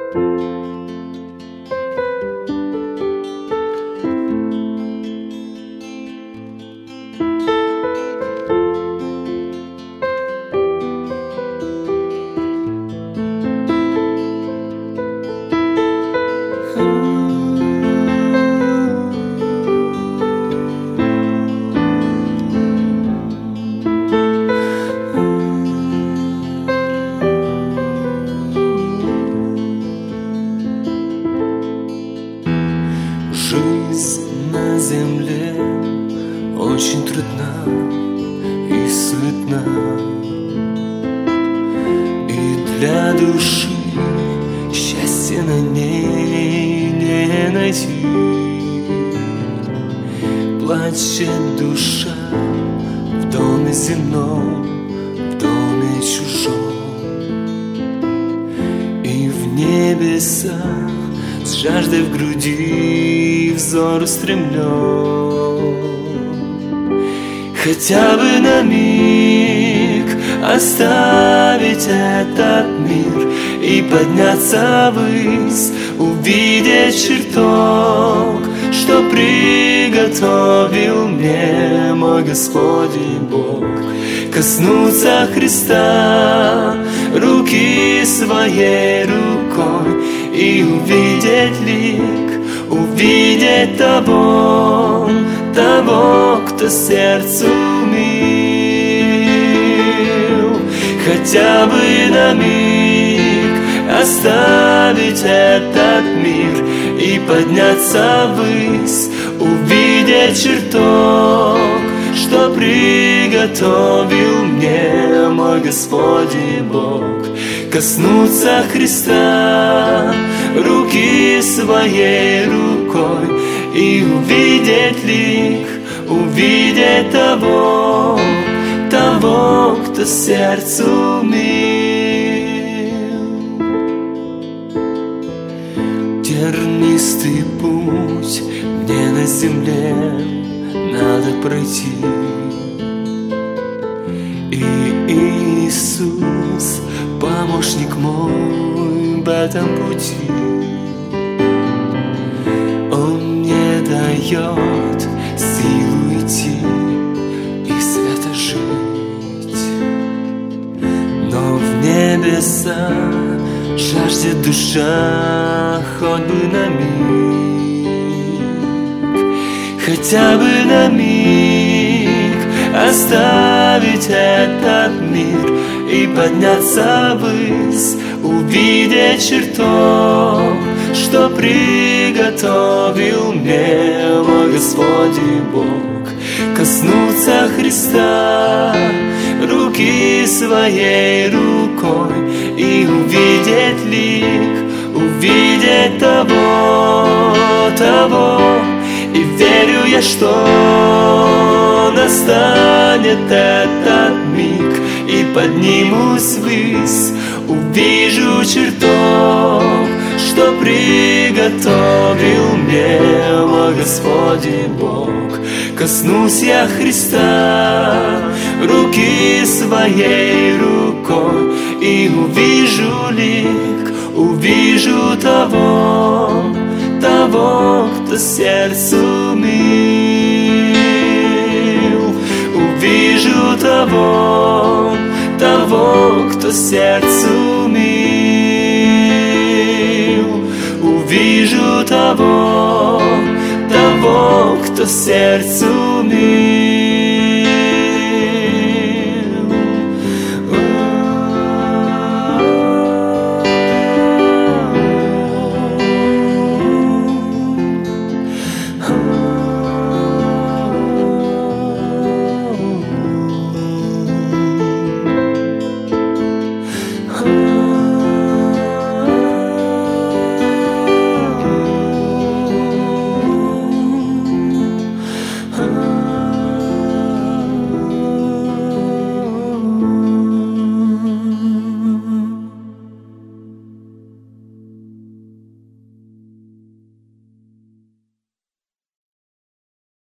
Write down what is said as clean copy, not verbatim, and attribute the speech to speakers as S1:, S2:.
S1: Жизнь на земле очень трудна и суетна, и для души счастья на ней не найти. Плачет душа в доме земном, в доме чужом, и в небесах с жаждой в груди взор устремлен. Хотя бы на миг оставить этот мир и подняться ввысь, увидеть чертог, что приготовил мне мой Господь и Бог. Коснуться Христа руки своей рукой и увидеть лик, увидеть того, кто сердцу мил. Хотя бы на миг оставить этот мир и подняться ввысь, увидеть чертог, что приготовил мне мой Господь и Бог. Коснуться Христа руки своей рукой и увидеть лик, увидеть того, кто сердцу мил. Тернистый путь мне на земле надо пройти, и Иисус, помощник мой в этом пути, Он мне дает силу идти и свято жить. Но в небеса жаждет душа хоть бы на миг, хотя бы на миг оставить этот мир и подняться ввысь, увидеть чертог, что приготовил мне мой Господь и Бог. Коснуться Христа руки своей рукой и увидеть лик, увидеть того, и верю я, что настанет этот миг, и поднимусь ввысь, увижу чертог, что приготовил мне мой Господь и Бог. Коснусь я Христа руки своей рукой и увижу лик, увижу того, кто сердцу мил. Увижу того, кто сердцу мил. Увижу того, кто сердцу мил.